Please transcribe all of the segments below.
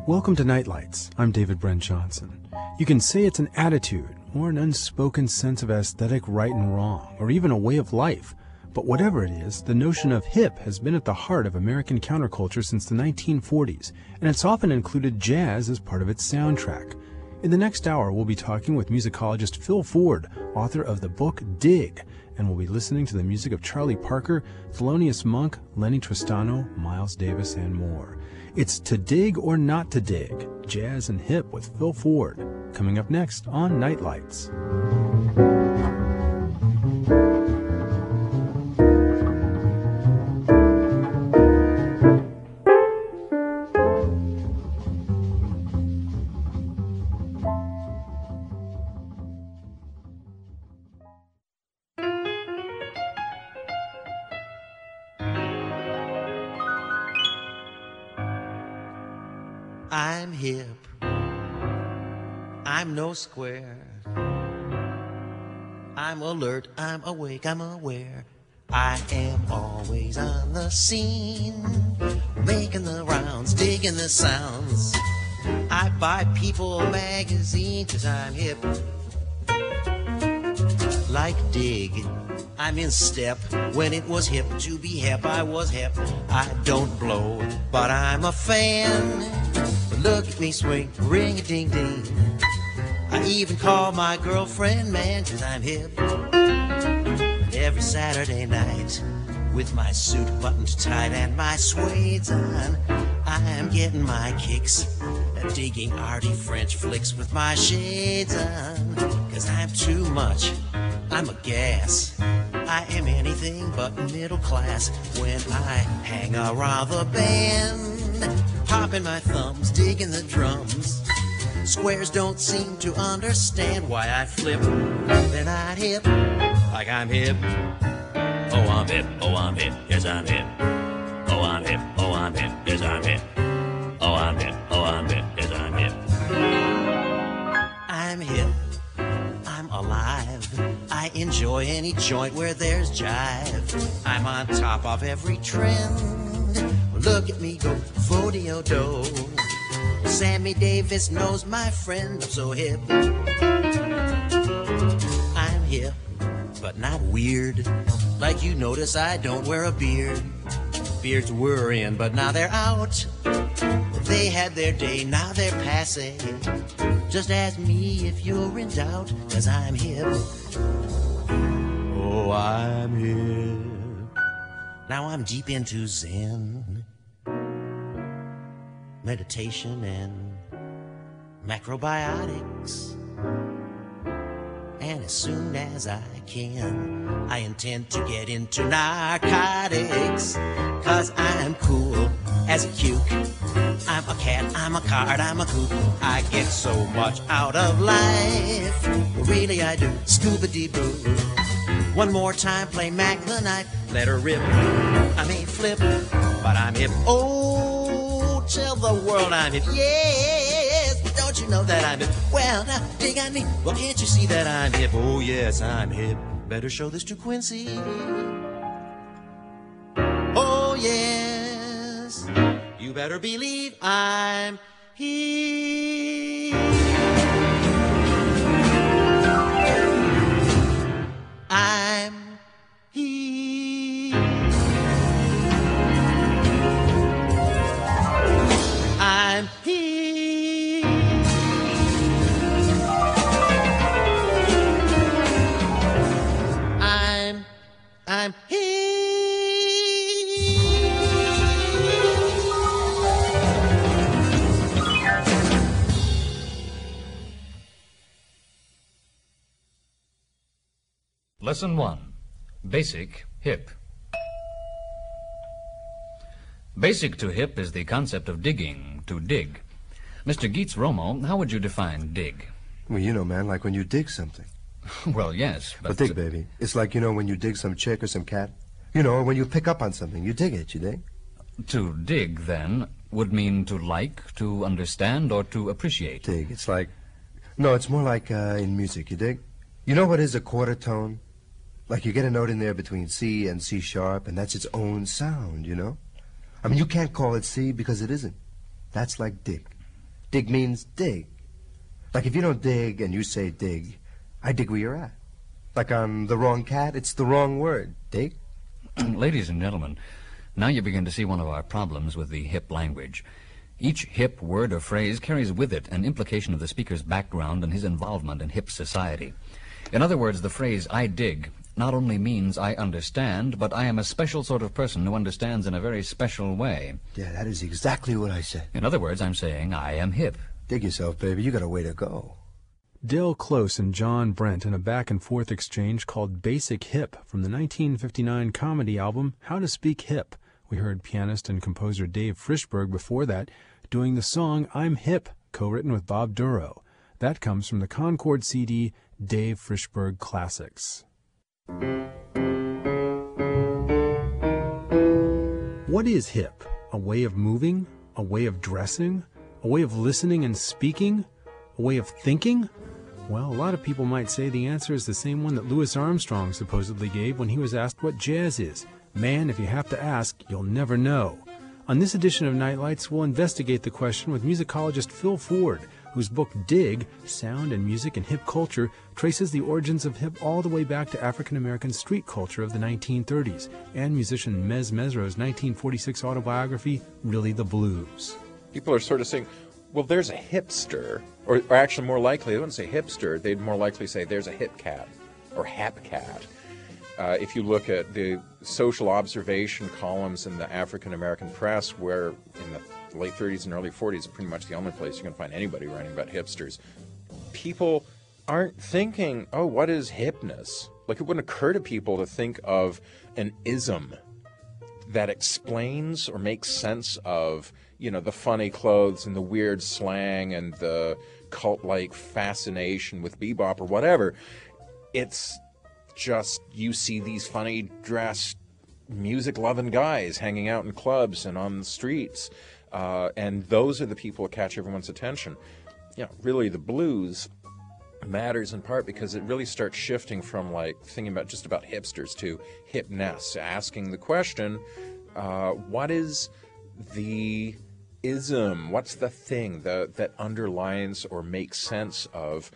Welcome to Nightlights. I'm David Brent Johnson. You can say it's an attitude, or an unspoken sense of aesthetic right and wrong, or even a way of life. But whatever it is, the notion of hip has been at the heart of American counterculture since the 1940s, and it's often included jazz as part of its soundtrack. In the next hour, we'll be talking with musicologist Phil Ford, author of the book Dig, and we'll be listening to the music of Charlie Parker, Thelonious Monk, Lenny Tristano, Miles Davis, and more. It's To Dig or Not to Dig, Jazz and Hip with Phil Ford, coming up next on Nightlights. I'm hip, I'm no square. I'm alert, I'm awake, I'm aware. I am always on the scene, making the rounds, digging the sounds. I buy People magazine 'cause I'm hip. Like Dig, I'm in step. When it was hip to be hip, I was hip. I don't blow, but I'm a fan. Look at me swing, ring-a-ding-ding. I even call my girlfriend man 'cause I'm hip. Every Saturday night, with my suit buttoned tight and my suedes on, I'm getting my kicks at digging arty French flicks with my shades on. 'Cause I'm too much, I'm a gas. I am anything but middle class when I hang around the band. Popping my thumbs, digging the drums. Squares don't seem to understand why I flip. They're not hip, like I'm hip. Oh, I'm hip, oh, I'm hip, yes, I'm hip. Oh, I'm hip, oh, I'm hip, yes, I'm hip. Oh, I'm hip, oh, I'm hip, yes, I'm hip. I'm hip, I'm alive. I enjoy any joint where there's jive. I'm on top of every trend. Look at me go, Vodeo-do. Sammy Davis knows my friend, I'm so hip. I'm hip, but not weird. Like you notice I don't wear a beard. Beards were in, but now they're out. They had their day, now they're passé. Just ask me if you're in doubt, 'cause I'm hip. Oh, I'm hip. Now I'm deep into Zen, meditation and macrobiotics. And as soon as I can, I intend to get into narcotics. 'Cause I'm cool as a cuke. I'm a cat, I'm a card, I'm a kook. I get so much out of life. Really I do. Scuba-dee-boo. One more time, play Mac the Knife. Let her rip. I may flip, but I'm hip. Oh, tell the world I'm hip. Yes, don't you know that I'm hip? Well, now, dig on me. Well, can't you see that I'm hip? Oh, yes, I'm hip. Better show this to Quincy. Oh, yes. You better believe I'm hip. I'm hip. I'm hip. I'm hip. Lesson 1. Basic hip. Basic to hip is the concept of digging, to dig. Mr. Geets Romo, how would you define dig? Well, you know, man, like when you dig something. Well, yes, but... But dig, baby. It's like, you know, when you dig some chick or some cat. You know, when you pick up on something, you dig it, you dig? To dig, then, would mean to like, to understand, or to appreciate. Dig, it's like... No, it's more like in music, you dig? You know what is a quarter tone? Like you get a note in there between C and C sharp, and that's its own sound, you know? I mean, you can't call it C because it isn't. That's like dig. Dig means dig. Like if you don't dig and you say dig, I dig where you're at. Like on The Wrong Cat, it's the wrong word. Dig? Ladies and gentlemen, now you begin to see one of our problems with the hip language. Each hip word or phrase carries with it an implication of the speaker's background and his involvement in hip society. In other words, the phrase, I dig, not only means I understand, but I am a special sort of person who understands in a very special way. Yeah, that is exactly what I said. In other words, I'm saying I am hip. Dig yourself, baby. You got a way to go. Dale Close and John Brent in a back-and-forth exchange called Basic Hip from the 1959 comedy album How to Speak Hip. We heard pianist and composer Dave Frischberg before that doing the song I'm Hip, co-written with Bob Duro. That comes from the Concord CD Dave Frischberg Classics. What is hip? A way of moving? A way of dressing? A way of listening and speaking? A way of thinking? Well, a lot of people might say the answer is the same one that Louis Armstrong supposedly gave when he was asked what jazz is. Man, if you have to ask, you'll never know. On this edition of Nightlights, we'll investigate the question with musicologist Phil Ford, whose book Dig, Sound and Music and Hip Culture, traces the origins of hip all the way back to African-American street culture of the 1930s, and musician Mez Mesro's 1946 autobiography, Really the Blues. People are sort of saying, well, there's a hipster, or actually more likely, they wouldn't say hipster, they'd more likely say there's a hip cat, or hap cat. If you look at the social observation columns in the African-American press, where in the late 30s and early 40s, pretty much the only place you can find anybody writing about hipsters, people aren't thinking, oh, what is hipness? Like, it wouldn't occur to people to think of an ism that explains or makes sense of, you know, the funny clothes and the weird slang and the cult-like fascination with bebop or whatever. It's just you see these funny dressed music-loving guys hanging out in clubs and on the streets, and those are the people that catch everyone's attention. You know, really the blues matters in part because it really starts shifting from like thinking about just about hipsters to hipness, asking the question, what is the ism, what's the thing that underlines or makes sense of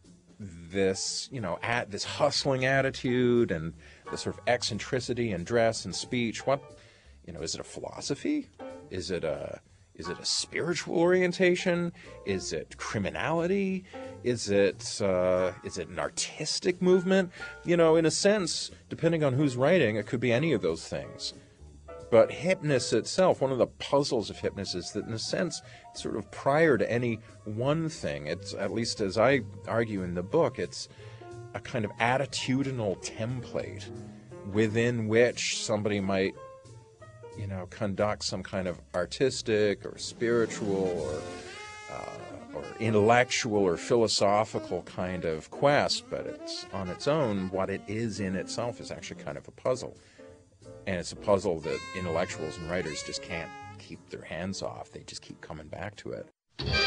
this, you know, this hustling attitude and the sort of eccentricity in dress and speech? What, you know, is it a philosophy? Is it a spiritual orientation? Is it criminality? Is it an artistic movement? You know, in a sense, depending on who's writing, it could be any of those things. But hipness itself, one of the puzzles of hipness is that in a sense, it's sort of prior to any one thing. It's, at least as I argue in the book, it's a kind of attitudinal template within which somebody might, you know, conduct some kind of artistic or spiritual or intellectual or philosophical kind of quest, but it's on its own, what it is in itself is actually kind of a puzzle. And it's a puzzle that intellectuals and writers just can't keep their hands off. They just keep coming back to it.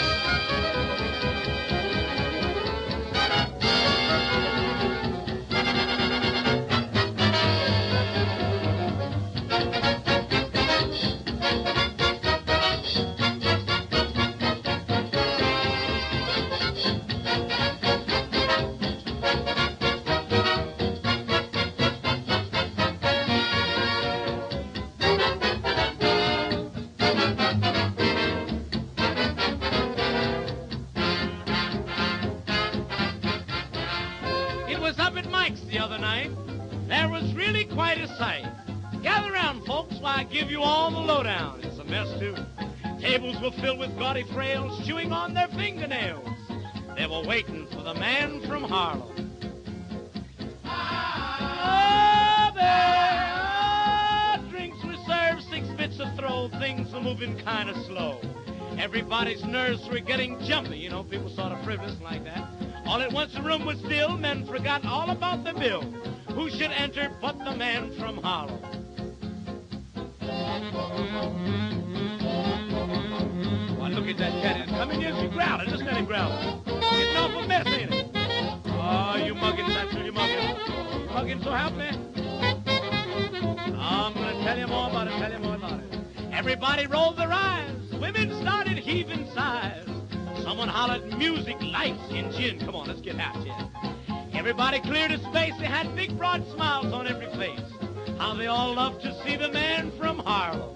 Give you all the lowdown. It's a mess, too. Tables were filled with gaudy frails chewing on their fingernails. They were waiting for the man from Harlem. Drinks were served, 6 bits a throw. Things were moving kind of slow. Everybody's nerves were getting jumpy. You know, people sort of frivolous like that. All at once the room was still. Men forgot all about the bill. Who should enter but the man from Harlem? Why, look at that cat. Coming in, she's growling. Just let him growl. Getting off a mess, ain't it? Oh, you mugging, that's who you mugging. Mugging, so help me. I'm going to tell you more about it, Everybody rolled their eyes. Women started heaving sighs. Someone hollered, music, lights, and gin. Come on, let's get out here. Everybody cleared his space. They had big, broad smiles on every face. How they all loved to see the man from Harlem.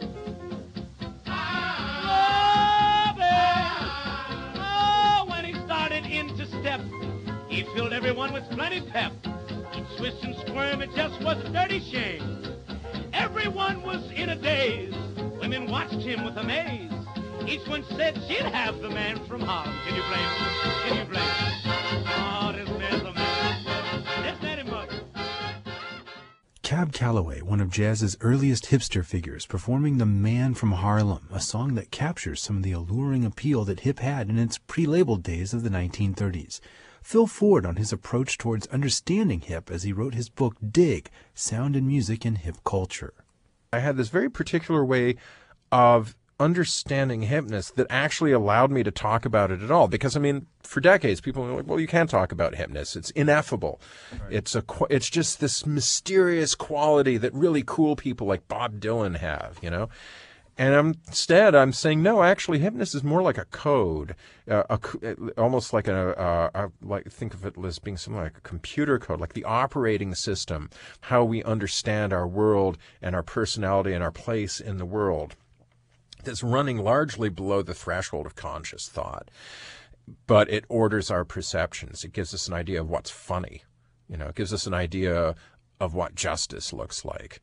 Oh, babe. Oh, when he started into step, he filled everyone with plenty pep. Each twist and squirm, it just was a dirty shame. Everyone was in a daze. Women watched him with amaze. Each one said she'd have the man from Harlem. Can you blame him? Can you blame him? Oh, this man's a man. This man mug. Cab Calloway, one of jazz's earliest hipster figures, performing The Man from Harlem, a song that captures some of the alluring appeal that hip had in its pre-labeled days of the 1930s. Phil Ford on his approach towards understanding hip as he wrote his book Dig, Sound and Music in Hip Culture. I had this very particular way of understanding hipness that actually allowed me to talk about it at all. Because, I mean, for decades, people were like, well, you can't talk about hipness. It's ineffable. Right. It's just this mysterious quality that really cool people like Bob Dylan have, you know? And instead, I'm saying, no, actually, hipness is more like a code, almost like think of it as being something like a computer code, like the operating system, how we understand our world and our personality and our place in the world. That's running largely below the threshold of conscious thought, but it orders our perceptions. It gives us an idea of what's funny, you know. It gives us an idea of what justice looks like,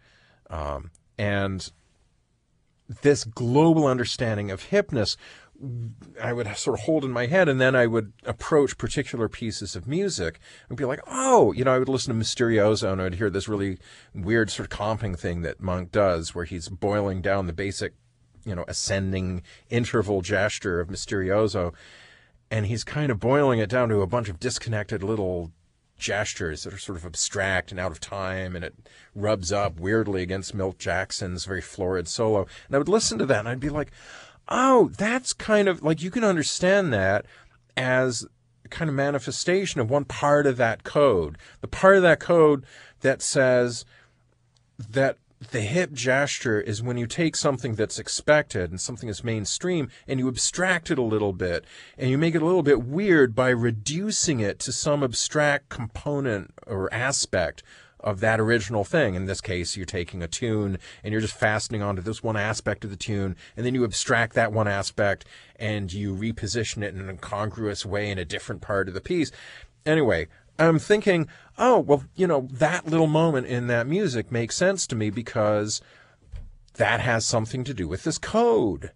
and this global understanding of hipness, I would sort of hold in my head, and then I would approach particular pieces of music and be like, oh, you know, I would listen to Mysterioso, and I'd hear this really weird sort of comping thing that Monk does, where he's boiling down the basic, you know, ascending interval gesture of Mysterioso, and he's kind of boiling it down to a bunch of disconnected little gestures that are sort of abstract and out of time, and it rubs up weirdly against Milt Jackson's very florid solo. And I would listen to that, and I'd be like, oh, that's kind of, like, you can understand that as a kind of manifestation of one part of that code. The part of that code that says that the hip gesture is when you take something that's expected and something that's mainstream and you abstract it a little bit and you make it a little bit weird by reducing it to some abstract component or aspect of that original thing. In this case, you're taking a tune and you're just fastening onto this one aspect of the tune, and then you abstract that one aspect and you reposition it in an incongruous way in a different part of the piece. Anyway, I'm thinking, oh, well, you know, that little moment in that music makes sense to me because that has something to do with this code.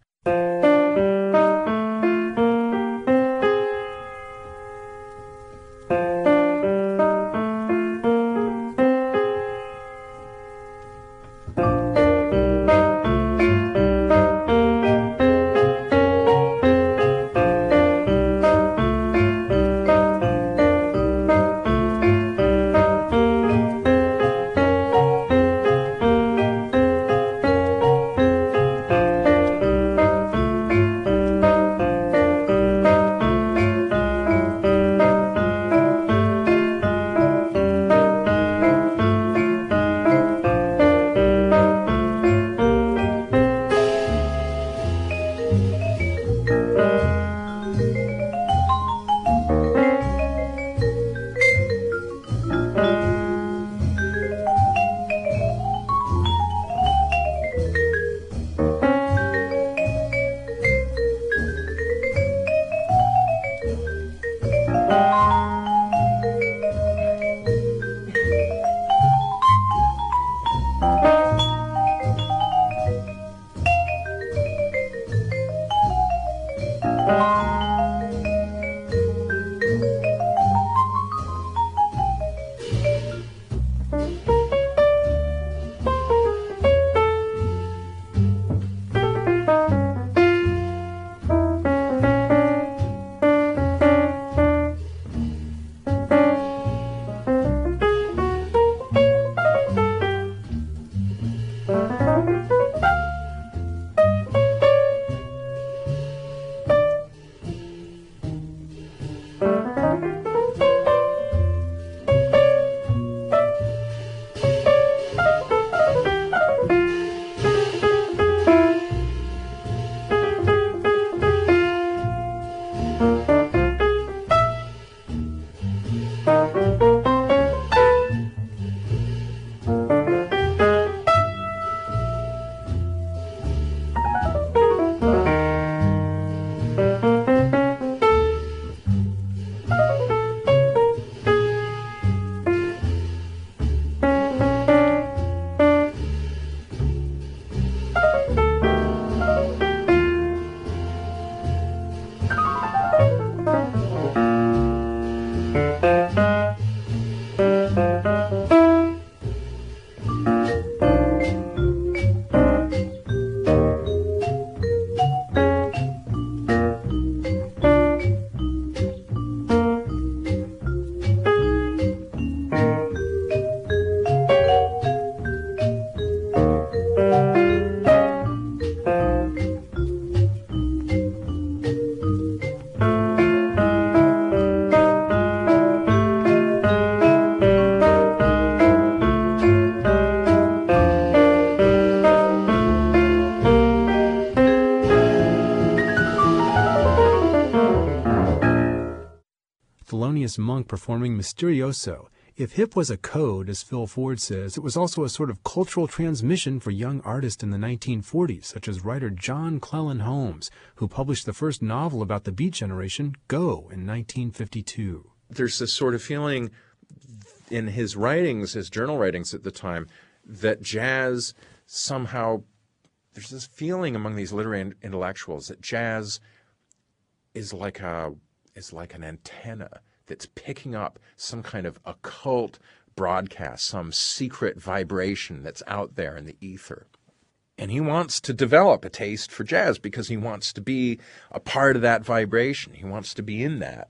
Thelonious Monk performing Misterioso. If hip was a code, as Phil Ford says, it was also a sort of cultural transmission for young artists in the 1940s, such as writer John Cleland Holmes, who published the first novel about the Beat Generation, Go, in 1952. There's this sort of feeling in his writings, his journal writings at the time, that jazz somehow, there's this feeling among these literary intellectuals that jazz is like an antenna that's picking up some kind of occult broadcast, some secret vibration that's out there in the ether. And he wants to develop a taste for jazz because he wants to be a part of that vibration. He wants to be in that.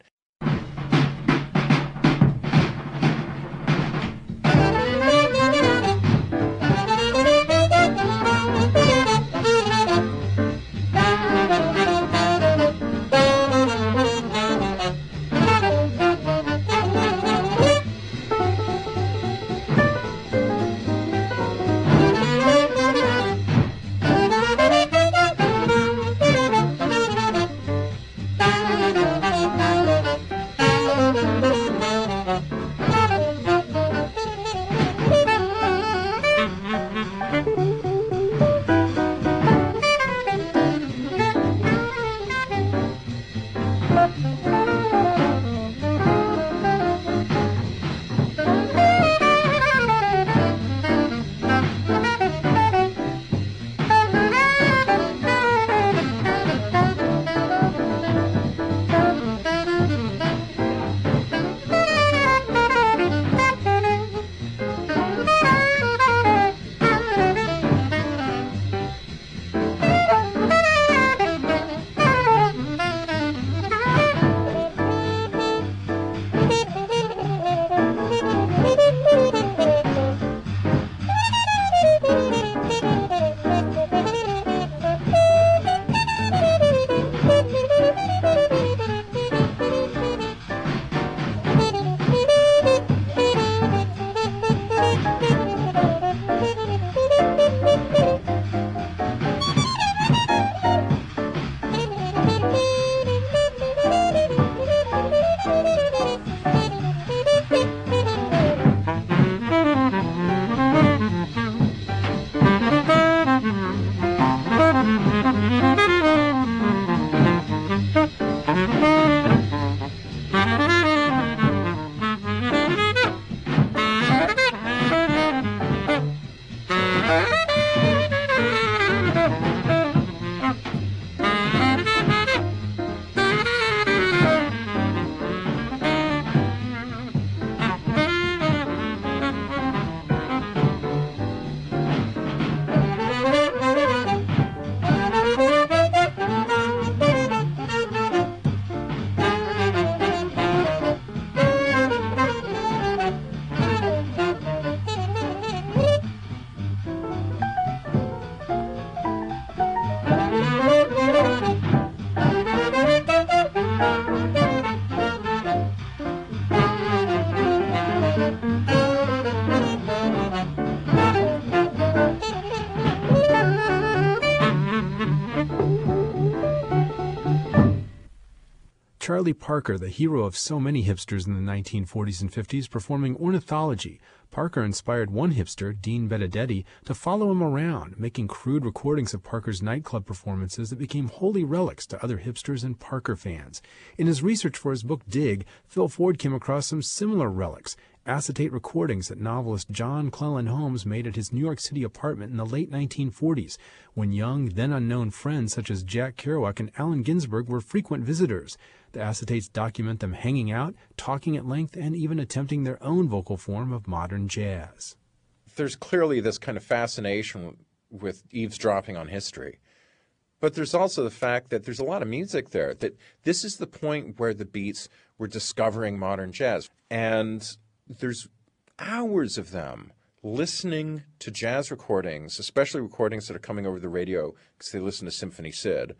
Charlie Parker, the hero of so many hipsters in the 1940s and 50s, performing Ornithology. Parker inspired one hipster, Dean Benedetti, to follow him around, making crude recordings of Parker's nightclub performances that became holy relics to other hipsters and Parker fans. In his research for his book Dig, Phil Ford came across some similar relics, acetate recordings that novelist John Cleland Holmes made at his New York City apartment in the late 1940s, when young, then unknown friends such as Jack Kerouac and Allen Ginsberg were frequent visitors. The acetates document them hanging out, talking at length, and even attempting their own vocal form of modern jazz. There's clearly this kind of fascination with eavesdropping on history. But there's also the fact that there's a lot of music there, that this is the point where the Beats were discovering modern jazz. And there's hours of them listening to jazz recordings, especially recordings that are coming over the radio because they listen to Symphony Sid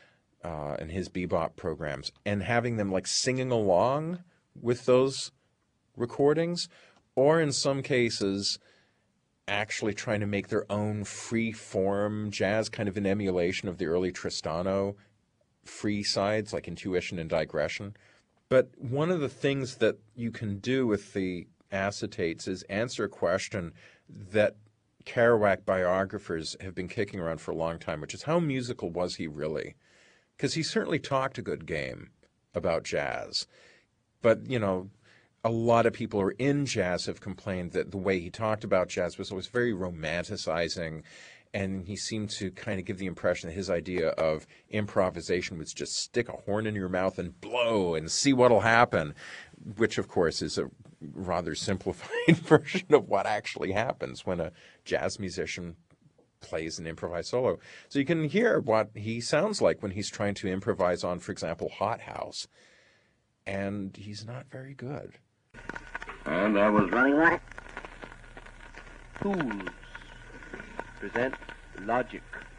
and his bebop programs, and having them like singing along with those recordings, or in some cases actually trying to make their own free form jazz, kind of an emulation of the early Tristano free sides like Intuition and Digression. But one of the things that you can do with the acetates is answer a question that Kerouac biographers have been kicking around for a long time, which is how musical was he really? Because he certainly talked a good game about jazz. But, you know, a lot of people who are in jazz have complained that the way he talked about jazz was always very romanticizing, and he seemed to kind of give the impression that his idea of improvisation was just stick a horn in your mouth and blow and see what'll happen, which, of course, is a rather simplified version of what actually happens when a jazz musician plays an improvised solo. So you can hear what he sounds like when he's trying to improvise on, for example, Hot House. And he's not very good. And I was running right. Tools present logic.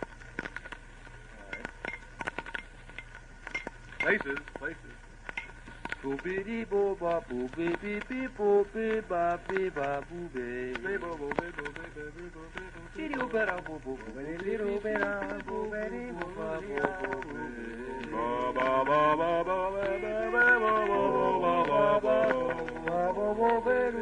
Places. Boo bee boo ba boo bee bee bee boo bee ba bee ba boo bee. Bee boo boo bee boo bee bee boo bee boo. Little better boo boo boo little better boo bee boo ba boo bee. Ba ba ba ba ba ba ba ba ba ba ba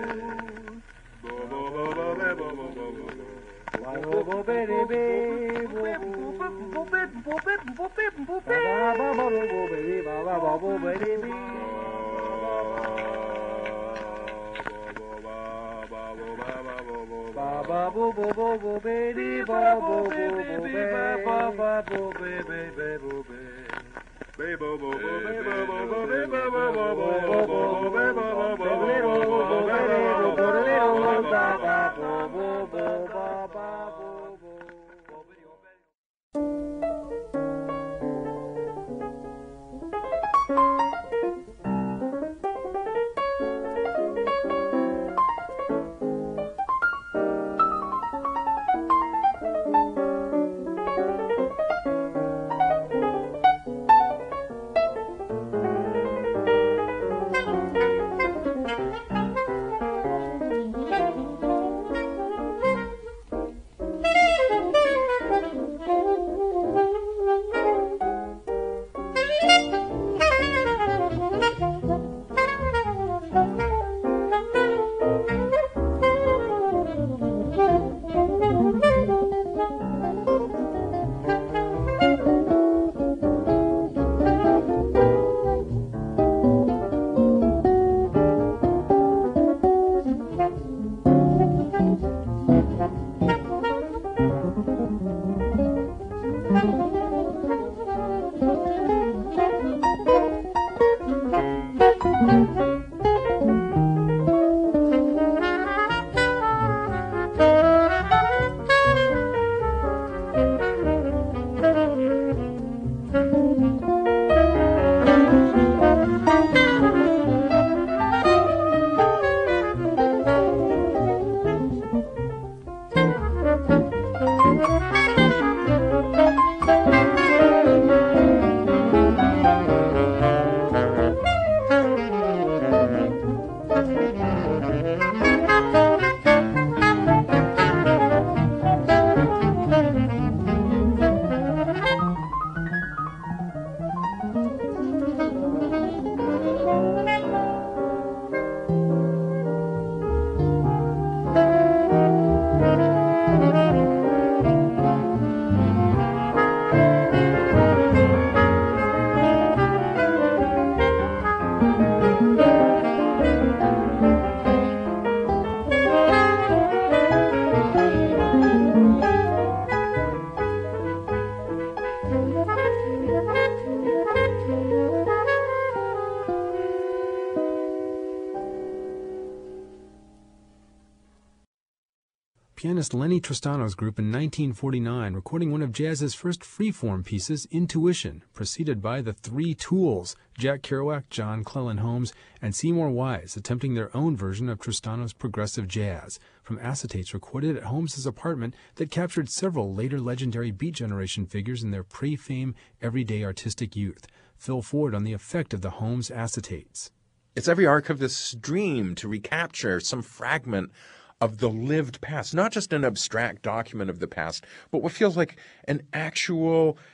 Pianist Lenny Tristano's group in 1949, recording one of jazz's first freeform pieces, Intuition, preceded by the Three Tools, Jack Kerouac, John Cleland Holmes, and Seymour Wise, attempting their own version of Tristano's progressive jazz, from acetates recorded at Holmes's apartment that captured several later legendary Beat Generation figures in their pre-fame everyday artistic youth. Phil Ford on the effect of the Holmes acetates. It's every archivist's dream to recapture some fragment of the lived past, not just an abstract document of the past, but what feels like an actual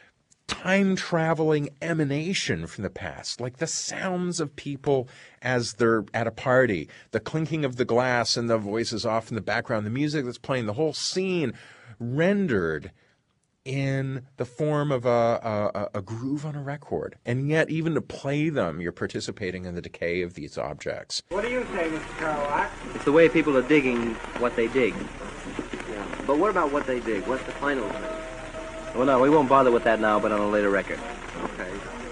time-traveling emanation from the past, like the sounds of people as they're at a party, the clinking of the glass and the voices off in the background, the music that's playing, the whole scene rendered in the form of a groove on a record. And yet, even to play them, you're participating in the decay of these objects. What do you say, Mr. Kerouac? It's the way people are digging what they dig. Yeah. But what about what they dig? What's the final thing? Well, no, we won't bother with that now, but on a later record. Okay.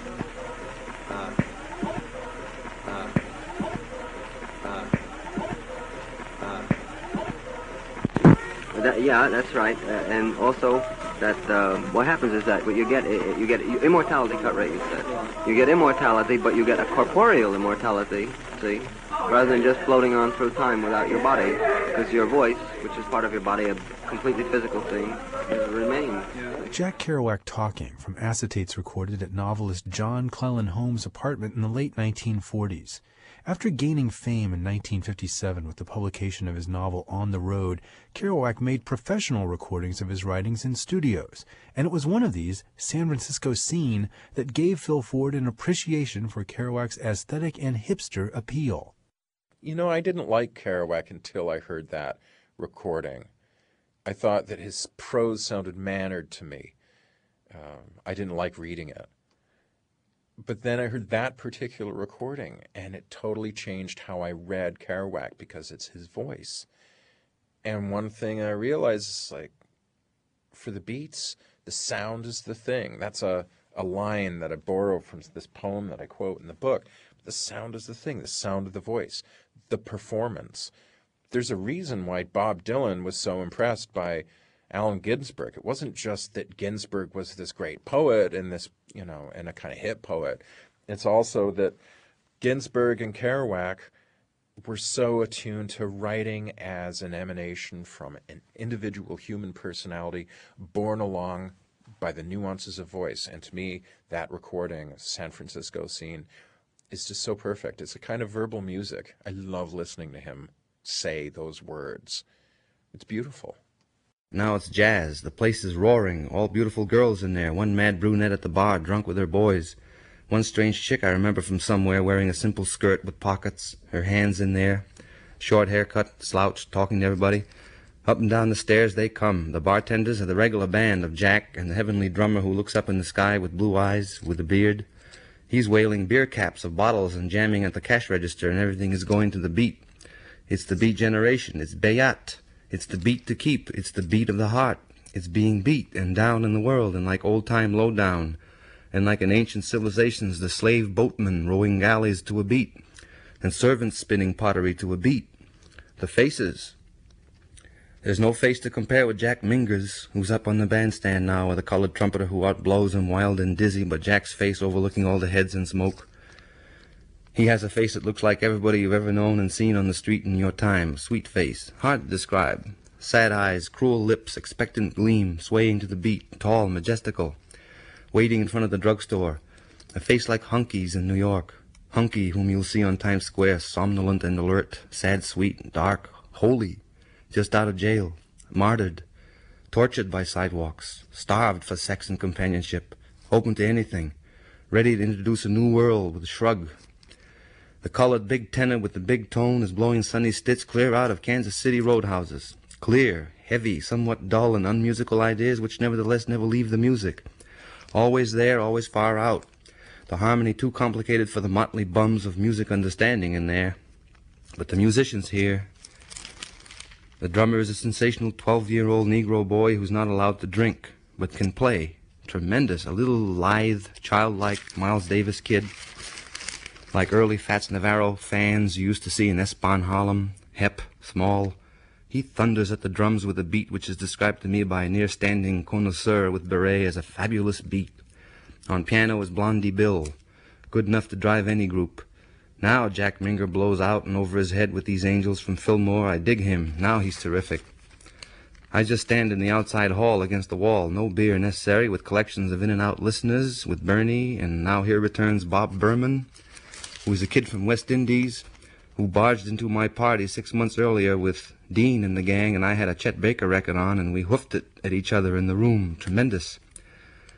Yeah, that's right. And also, that what happens is that you get immortality. Cut right, you said. You get immortality, but you get a corporeal immortality. See, rather than just floating on through time without your body, because your voice, which is part of your body, a completely physical thing, remains. Jack Kerouac talking from acetates recorded at novelist John Cleland Holmes' apartment in the late 1940s. After gaining fame in 1957 with the publication of his novel On the Road, Kerouac made professional recordings of his writings in studios, and it was one of these, San Francisco Scene, that gave Phil Ford an appreciation for Kerouac's aesthetic and hipster appeal. You know, I didn't like Kerouac until I heard that recording. I thought that his prose sounded mannered to me. I didn't like reading it. But then I heard that particular recording, and it totally changed how I read Kerouac because it's his voice. And one thing I realized is, like, for the beats, the sound is the thing. That's a line that I borrow from this poem that I quote in the book. The sound is the thing, the sound of the voice, the performance. There's a reason why Bob Dylan was so impressed by Allen Ginsberg. It wasn't just that Ginsberg was this great poet and this, and a kind of hip poet. It's also that Ginsberg and Kerouac were so attuned to writing as an emanation from an individual human personality borne along by the nuances of voice. And to me, that recording, San Francisco Scene, is just so perfect. It's a kind of verbal music. I love listening to him say those words. It's beautiful. Now it's jazz. The place is roaring. All beautiful girls in there. One mad brunette at the bar, drunk with her boys. One strange chick I remember from somewhere, wearing a simple skirt with pockets. Her hands in there. Short haircut, slouched, talking to everybody. Up and down the stairs they come. The bartenders are the regular band of Jack and the heavenly drummer who looks up in the sky with blue eyes, with a beard. He's wailing beer caps of bottles and jamming at the cash register, and everything is going to the beat. It's the beat generation. It's Bayat. It's the beat to keep. It's the beat of the heart. It's being beat and down in the world, and like old-time lowdown, and like in ancient civilizations, the slave boatmen rowing galleys to a beat, and servants spinning pottery to a beat. The faces. There's no face to compare with Jack Minger's, who's up on the bandstand now with a colored trumpeter who outblows him wild and dizzy, but Jack's face overlooking all the heads in smoke. He has a face that looks like everybody you've ever known and seen on the street in your time. Sweet face, hard to describe. Sad eyes, cruel lips, expectant gleam, swaying to the beat, tall, majestical, waiting in front of the drugstore. A face like Hunky's in New York. Hunky, whom you'll see on Times Square, somnolent and alert, sad, sweet, dark, holy, just out of jail, martyred, tortured by sidewalks, starved for sex and companionship, open to anything, ready to introduce a new world with a shrug. The colored big tenor with the big tone is blowing Sonny Stitz clear out of Kansas City roadhouses. Clear, heavy, somewhat dull and unmusical ideas which nevertheless never leave the music. Always there, always far out. The harmony too complicated for the motley bums of music understanding in there. But the musicians here. The drummer is a sensational 12-year-old Negro boy who's not allowed to drink, but can play. Tremendous, a little lithe, childlike Miles Davis kid. Like early Fats Navarro fans you used to see in Espan Harlem, hep, small. He thunders at the drums with a beat which is described to me by a near-standing connoisseur with beret as a fabulous beat. On piano is Blondie Bill, good enough to drive any group. Now Jack Minger blows out and over his head with these angels from Fillmore. I dig him. Now he's terrific. I just stand in the outside hall against the wall, no beer necessary, with collections of in-and-out listeners, with Bernie, and now here returns Bob Berman, who is a kid from West Indies, who barged into my party 6 months earlier with Dean and the gang, and I had a Chet Baker record on, and we hoofed it at each other in the room. Tremendous.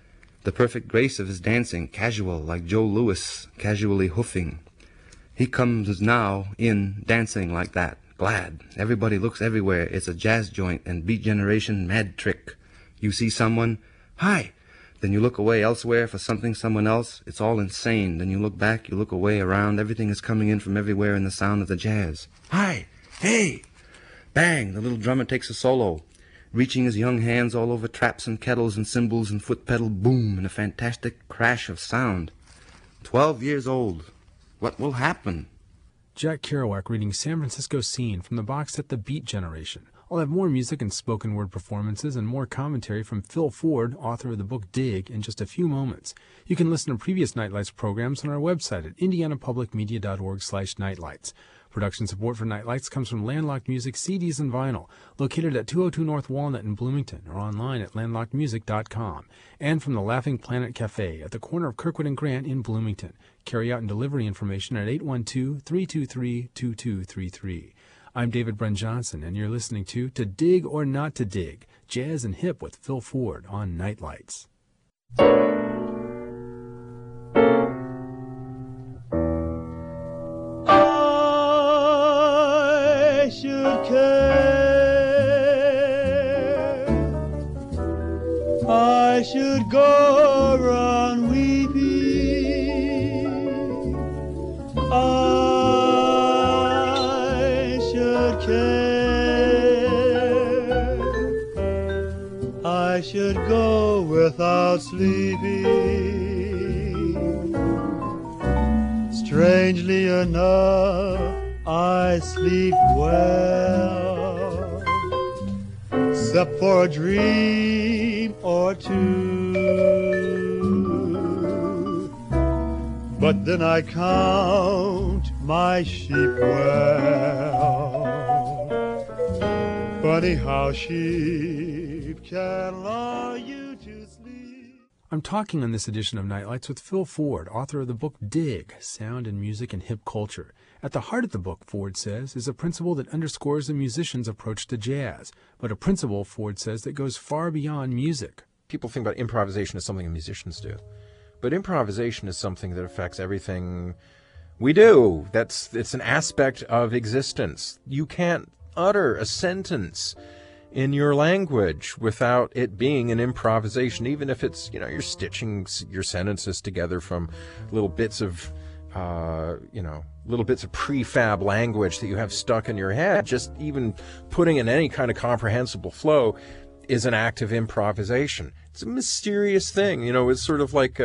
The perfect grace of his dancing, casual, like Joe Louis, casually hoofing. He comes now in dancing like that, glad. Everybody looks everywhere. It's a jazz joint and Beat Generation mad trick. You see someone, hi! Then you look away elsewhere for something, someone else. It's all insane. Then you look back, you look away, around. Everything is coming in from everywhere in the sound of the jazz. Hi! Hey! Bang! The little drummer takes a solo, reaching his young hands all over traps and kettles and cymbals and foot pedal. Boom! And a fantastic crash of sound. 12 years old. What will happen? Jack Kerouac reading San Francisco Scene from the box set The Beat Generation. I'll have more music and spoken word performances and more commentary from Phil Ford, author of the book Dig, in just a few moments. You can listen to previous Nightlights programs on our website at indianapublicmedia.org/nightlights. Production support for Nightlights comes from Landlocked Music CDs and Vinyl, located at 202 North Walnut in Bloomington, or online at landlockedmusic.com, and from the Laughing Planet Cafe at the corner of Kirkwood and Grant in Bloomington. Carry out and delivery information at 812-323-2233. I'm David Bren Johnson, and you're listening to Dig or Not to Dig, Jazz and Hip with Phil Ford on Nightlights. I should care, I should go around weeping, I should care, I should go without sleeping. Strangely enough, I sleep well, except for a dream or two. But then I count my sheep well. Funny how sheep can lull you to sleep. I'm talking on this edition of Nightlights with Phil Ford, author of the book Dig, Sound and Music and Hip Culture. At the heart of the book, Ford says, is a principle that underscores a musician's approach to jazz, but a principle, Ford says, that goes far beyond music. People think about improvisation as something musicians do, but improvisation is something that affects everything we do. It's an aspect of existence. You can't utter a sentence in your language without it being an improvisation, even if it's, you're stitching your sentences together from little bits of prefab language that you have stuck in your head. Just even putting in any kind of comprehensible flow is an act of improvisation. It's a mysterious thing. It's sort of like,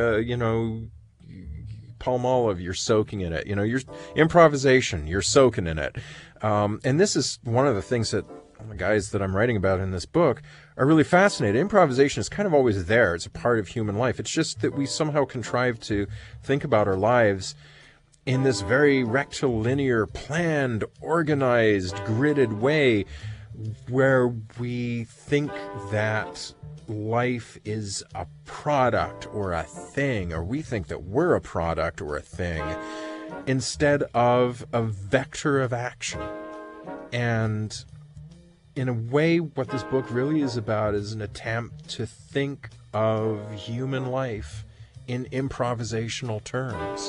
Palmolive, you're soaking in it. You're improvisation, you're soaking in it. And this is one of the things that the guys that I'm writing about in this book are really fascinated. Improvisation is kind of always there. It's a part of human life. It's just that we somehow contrive to think about our lives in this very rectilinear, planned, organized, gridded way, where we think that life is a product or a thing, or we think that we're a product or a thing, instead of a vector of action. And in a way, what this book really is about is an attempt to think of human life in improvisational terms.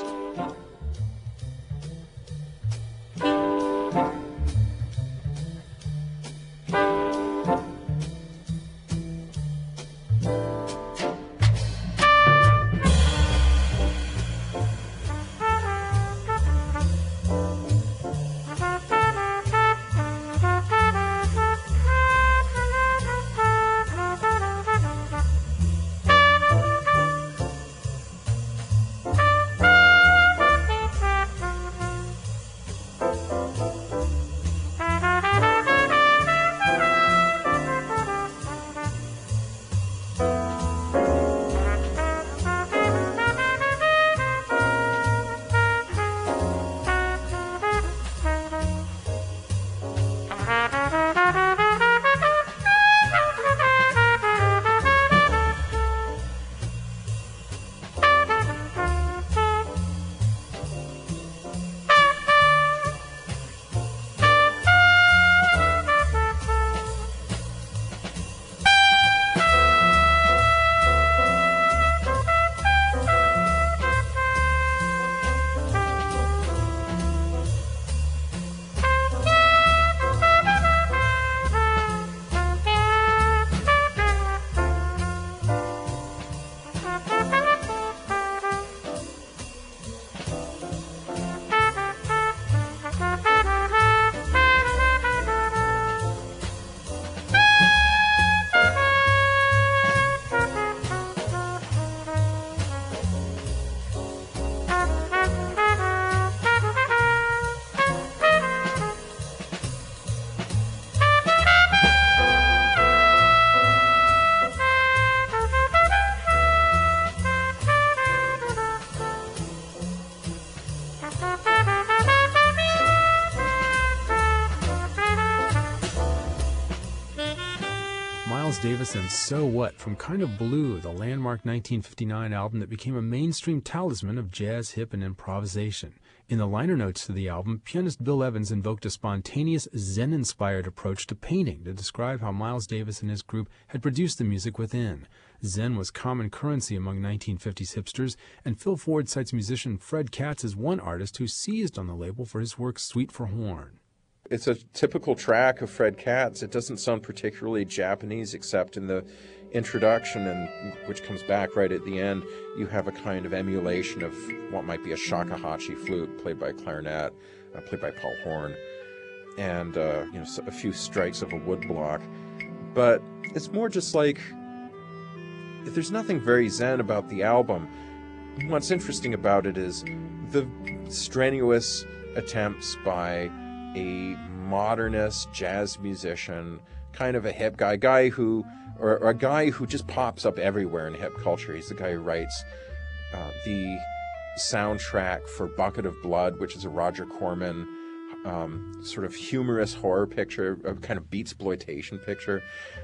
Miles Davis and So What from Kind of Blue, the landmark 1959 album that became a mainstream talisman of jazz, hip, and improvisation. In the liner notes to the album, pianist Bill Evans invoked a spontaneous Zen-inspired approach to painting to describe how Miles Davis and his group had produced the music within. Zen was common currency among 1950s hipsters, and Phil Ford cites musician Fred Katz as one artist who seized on the label for his work Suite for Horn. It's a typical track of Fred Katz. It doesn't sound particularly Japanese except in the introduction, and which comes back right at the end. You have a kind of emulation of what might be a shakuhachi flute played by a clarinet, played by Paul Horn, and a few strikes of a woodblock. But it's more just like, there's nothing very Zen about the album. What's interesting about it is the strenuous attempts by a modernist jazz musician, kind of a hip guy who, or a guy who just pops up everywhere in hip culture. He's the guy who writes the soundtrack for Bucket of Blood, which is a Roger Corman sort of humorous horror picture, a kind of beatsploitation picture.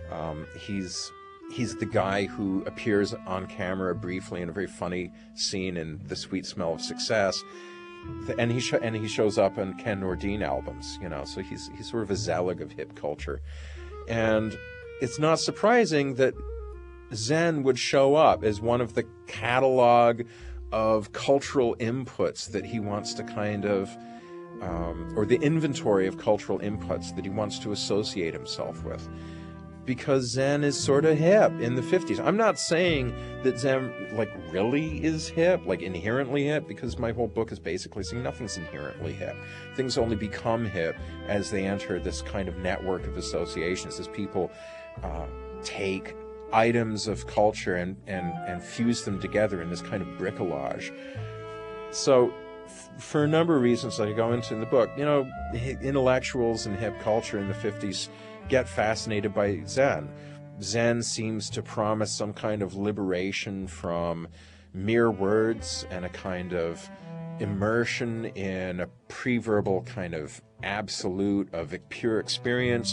He's the guy who appears on camera briefly in a very funny scene in The Sweet Smell of Success. And he shows up on Ken Nordine albums, so he's sort of a Zelig of hip culture. And it's not surprising that Zen would show up as one of the catalog of cultural inputs that he wants to kind of, or the inventory of cultural inputs that he wants to associate himself with. Because Zen is sort of hip in the 50s. I'm not saying that Zen, really is hip, inherently hip, because my whole book is basically saying nothing's inherently hip. Things only become hip as they enter this kind of network of associations, as people take items of culture and fuse them together in this kind of bricolage. So, for a number of reasons that I go into in the book, intellectuals and hip culture in the 50s get fascinated by Zen. Zen seems to promise some kind of liberation from mere words and a kind of immersion in a pre-verbal kind of absolute of pure experience.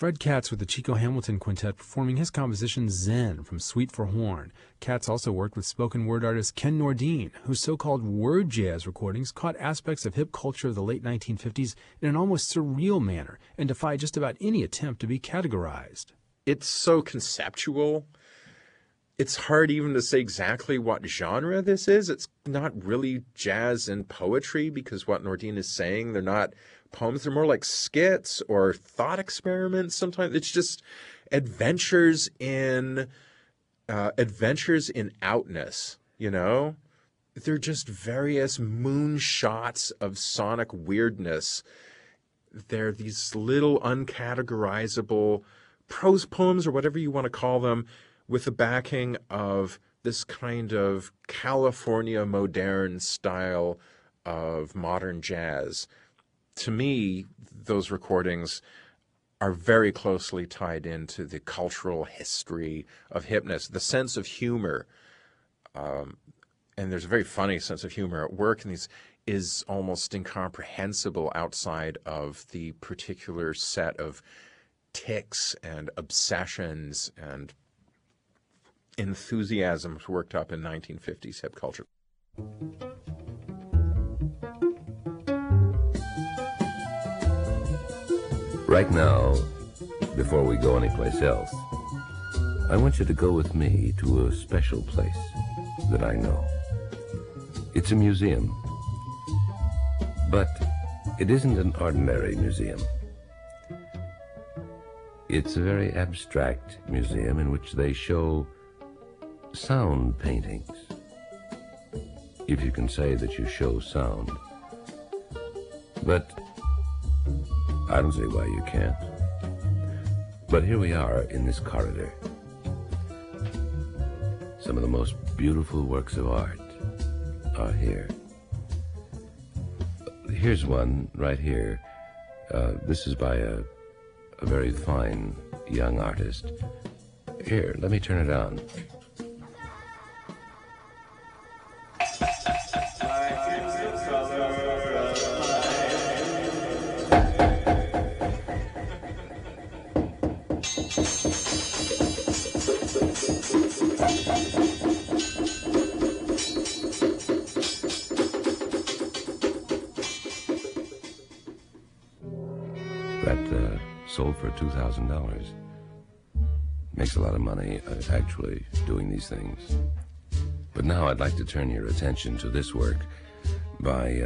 Fred Katz with the Chico Hamilton Quintet performing his composition Zen from Suite for Horn. Katz also worked with spoken word artist Ken Nordine, whose so-called word jazz recordings caught aspects of hip culture of the late 1950s in an almost surreal manner and defy just about any attempt to be categorized. It's so conceptual. It's hard even to say exactly what genre this is. It's not really jazz and poetry, because what Nordine is saying, they're not poems. They're more like skits or thought experiments sometimes. It's just adventures in outness, you know? They're just various moonshots of sonic weirdness. They're these little uncategorizable prose poems, or whatever you want to call them, with the backing of this kind of California modern style of modern jazz. To me, those recordings are very closely tied into the cultural history of hipness, the sense of humor. And there's a very funny sense of humor at work, and these is almost incomprehensible outside of the particular set of tics and obsessions and enthusiasms worked up in 1950s hip culture. Right now, before we go anyplace else, I want you to go with me to a special place that I know. It's a museum, but it isn't an ordinary museum. It's a very abstract museum in which they show sound paintings, if you can say that you show sound. But I don't see why you can't. But here we are in this corridor. Some of the most beautiful works of art are here. Here's one right here. This is by a very fine young artist. Here, let me turn it on. That sold for $2,000. Makes a lot of money, actually, doing these things. But now I'd like to turn your attention to this work by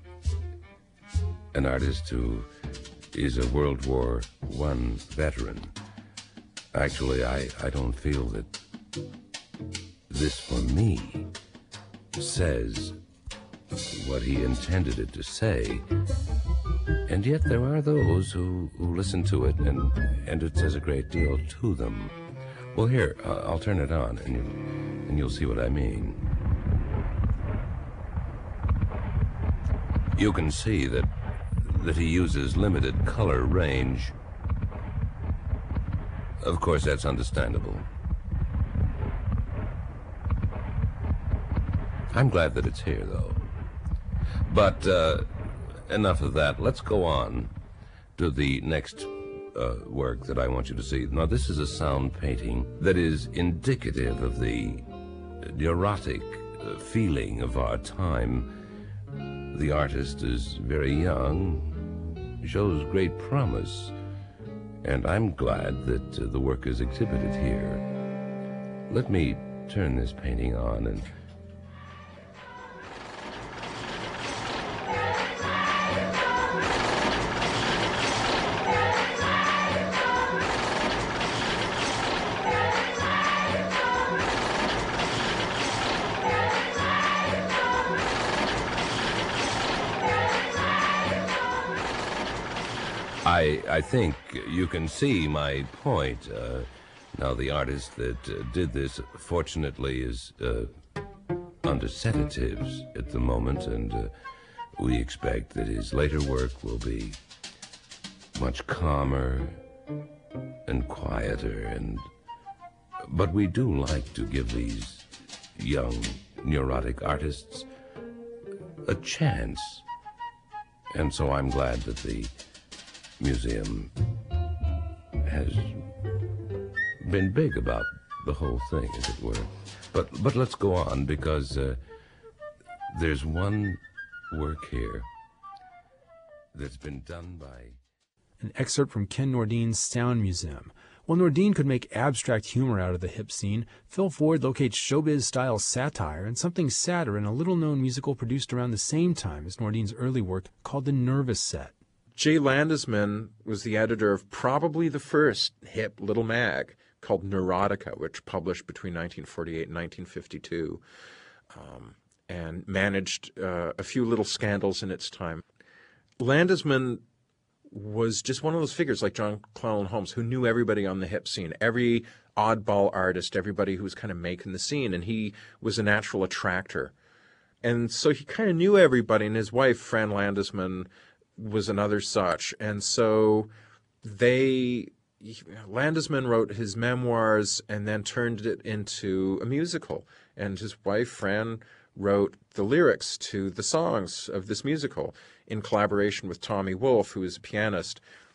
an artist who is a World War I veteran. Actually, I don't feel that this, for me, says what he intended it to say. And yet there are those who listen to it and it says a great deal to them. Well, here, I'll turn it on and you'll see what I mean. You can see that he uses limited color range. Of course, that's understandable. I'm glad that it's here, though. But enough of that. Let's go on to the next work that I want you to see. Now, this is a sound painting that is indicative of the neurotic feeling of our time. The artist is very young, shows great promise, and I'm glad that the work is exhibited here. Let me turn this painting on and I think you can see my point. Now, the artist that did this, fortunately, is under sedatives at the moment, and we expect that his later work will be much calmer and quieter. But we do like to give these young neurotic artists a chance, and so I'm glad that the museum has been big about the whole thing, as it were. But let's go on, because there's one work here that's been done by... An excerpt from Ken Nordine's Sound Museum. While Nordine could make abstract humor out of the hip scene, Phil Ford locates showbiz-style satire and something sadder in a little-known musical produced around the same time as Nordine's early work called The Nervous Set. Jay Landesman was the editor of probably the first hip little mag called Neurotica, which published between 1948 and 1952, and managed a few little scandals in its time. Landesman was just one of those figures like John Clellan Holmes who knew everybody on the hip scene, every oddball artist, everybody who was kind of making the scene, and he was a natural attractor. And so he kind of knew everybody, and his wife, Fran Landesman, was another such. And so Landesman wrote his memoirs and then turned it into a musical. And his wife, Fran, wrote the lyrics to the songs of this musical in collaboration with Tommy Wolfe, who is a pianist.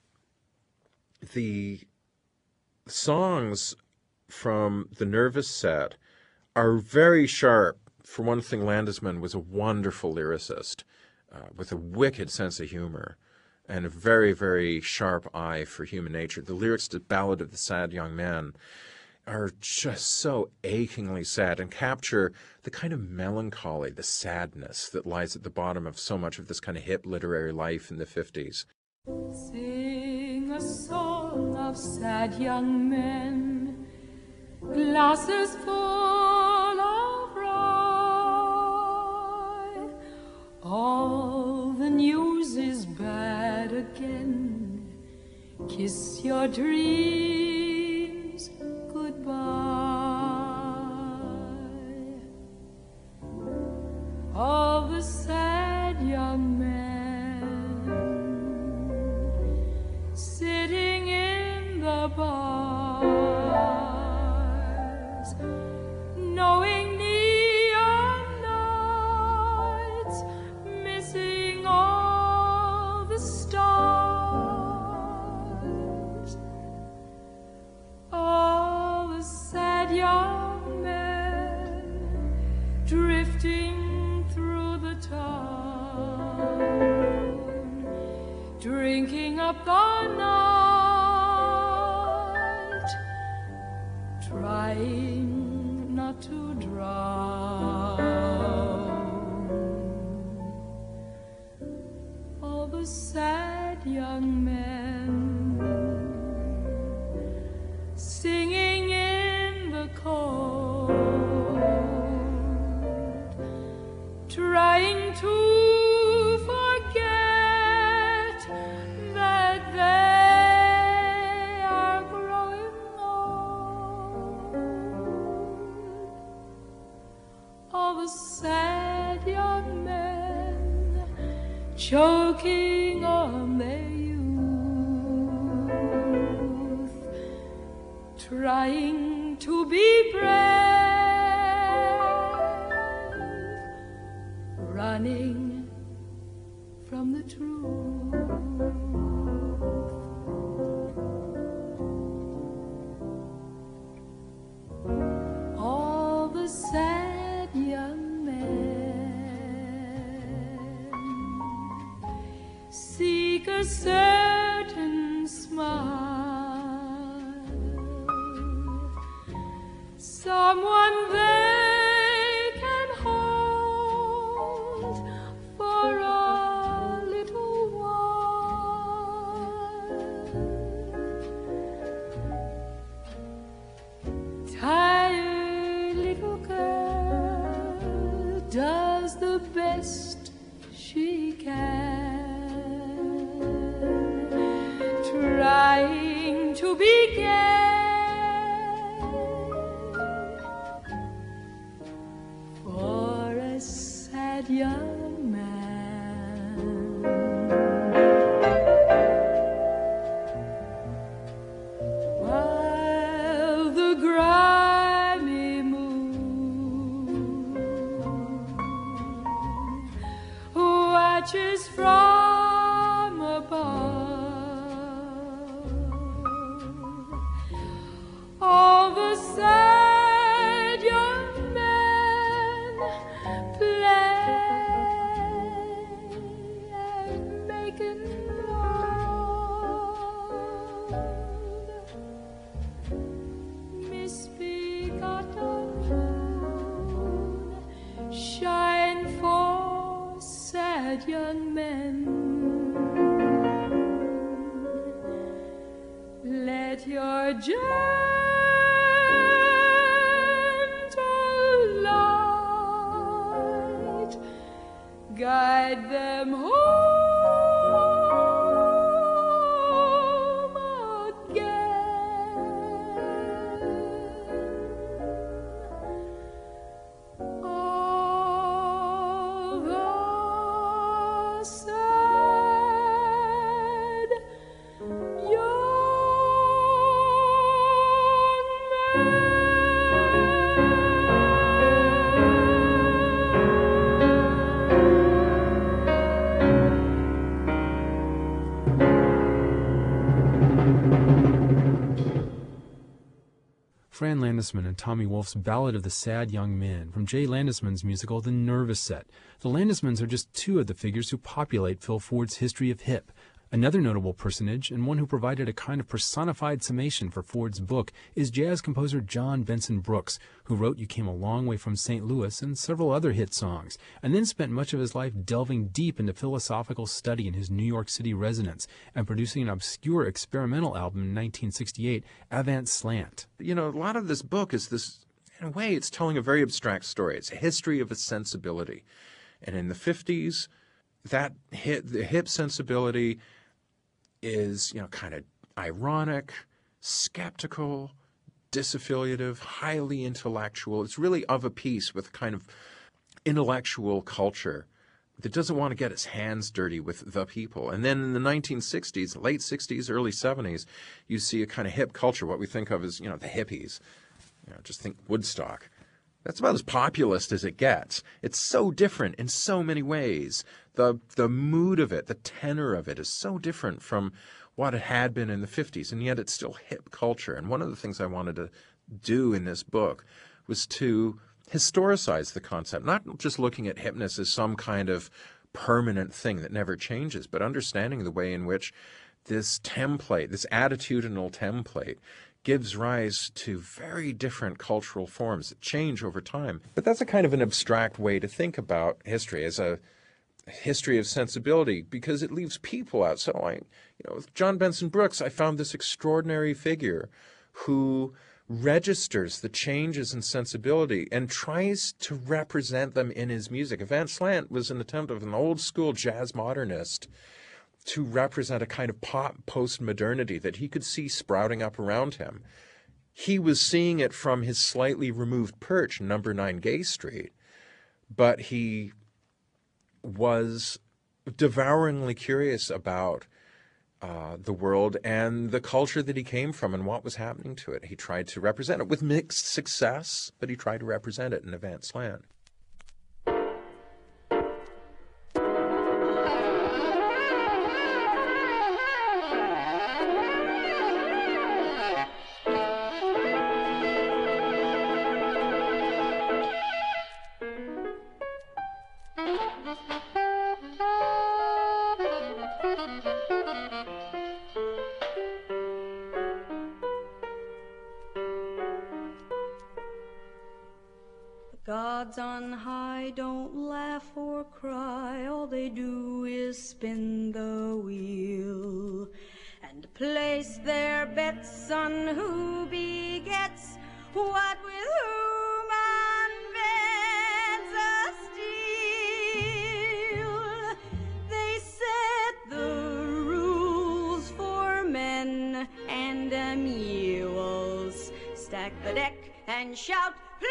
The songs from The Nervous Set are very sharp. For one thing, Landesman was a wonderful lyricist with a wicked sense of humor and a very, very sharp eye for human nature. The lyrics to Ballad of the Sad Young Man are just so achingly sad and capture the kind of melancholy, the sadness that lies at the bottom of so much of this kind of hip literary life in the 50s. Sing a song of sad young men, glasses full of rye. All the news is bad again. Kiss your dreams goodbye. All the sad young men sitting in the bars, knowing neon nights, missing all the stars. All the sad young men drifting through the town, drinking up the night, trying not to drown. All the sad young men singing in the cold, trying to forget that they are growing old. All the sad young men choking on their youth, trying to be brave, running from the truth. All the sad young men seek a certain smile, someone they can hold for a little while. Tired little girl does the best she can, trying to be gay for a sad young man. While the grimy moon watches from above, crispy cotton moon shine for sad young men. Let your gentle light guide them home again. All the sad young Fran Landesman and Tommy Wolfe's Ballad of the Sad Young Men from Jay Landesman's musical The Nervous Set. The Landesmans are just two of the figures who populate Phil Ford's history of hip. Another notable personage, and one who provided a kind of personified summation for Ford's book, is jazz composer John Benson Brooks, who wrote You Came a Long Way from St. Louis and several other hit songs, and then spent much of his life delving deep into philosophical study in his New York City residence and producing an obscure experimental album in 1968, Avant Slant. You know, a lot of this book is this, in a way, it's telling a very abstract story. It's a history of a sensibility. And in the 50s, the hip sensibility is, you know, kind of ironic, skeptical, disaffiliative, highly intellectual. It's really of a piece with kind of intellectual culture that doesn't want to get its hands dirty with the people. And then in the 1960s, late 60s, early 70s, you see a kind of hip culture, what we think of as, you know, the hippies. You know, just think Woodstock. That's about as populist as it gets. It's so different in so many ways. The mood of it, the tenor of it is so different from what it had been in the 50s, and yet it's still hip culture. And one of the things I wanted to do in this book was to historicize the concept, not just looking at hipness as some kind of permanent thing that never changes, but understanding the way in which this template, this attitudinal template, gives rise to very different cultural forms that change over time. But that's a kind of an abstract way to think about history as a history of sensibility, because it leaves people out. So with John Benson Brooks, I found this extraordinary figure who registers the changes in sensibility and tries to represent them in his music. Avant Slant was an attempt of an old school jazz modernist to represent a kind of pop post-modernity that he could see sprouting up around him. He was seeing it from his slightly removed perch, number 9 Gay Street, but he was devouringly curious about the world and the culture that he came from and what was happening to it. He tried to represent it with mixed success, but he tried to represent it in Avant Slant. Gods on high don't laugh or cry, all they do is spin the wheel and place their bets on who begets what with whom on beds of steel. They set the rules for men and mules, stack the deck and shout, play!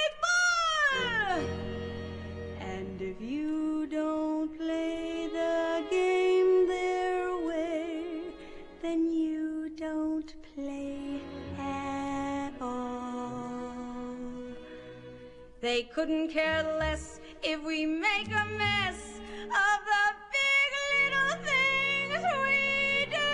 And if you don't play the game their way, then you don't play at all. They couldn't care less if we make a mess of the big little things we do.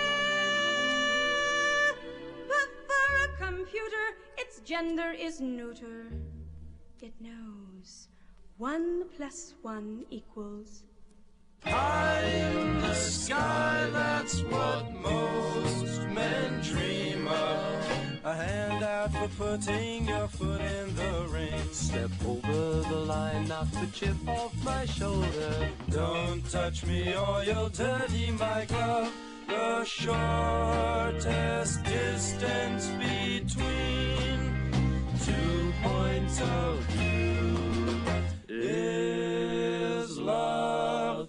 But for a computer, its gender is neuter. It knows 1 + 1 = High in the sky, that's what most men dream of. A hand out for putting your foot in the ring. Step over the line, knock the chip off my shoulder. Don't touch me or you'll dirty my glove. The shortest distance between 2 points of view is love.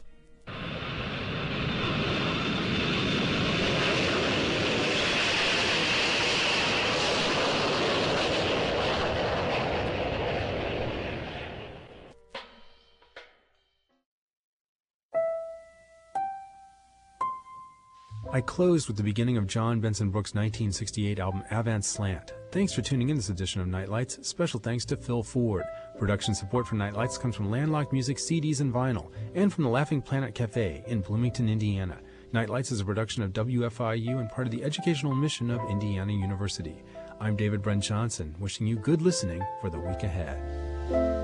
I closed with the beginning of John Benson Brooks' 1968 album Avant Slant. Thanks for tuning in this edition of Nightlights. Special thanks to Phil Ford. Production support for Nightlights comes from Landlocked Music CDs and vinyl, and from the Laughing Planet Cafe in Bloomington, Indiana. Nightlights is a production of WFIU and part of the educational mission of Indiana University. I'm David Brent Johnson, wishing you good listening for the week ahead.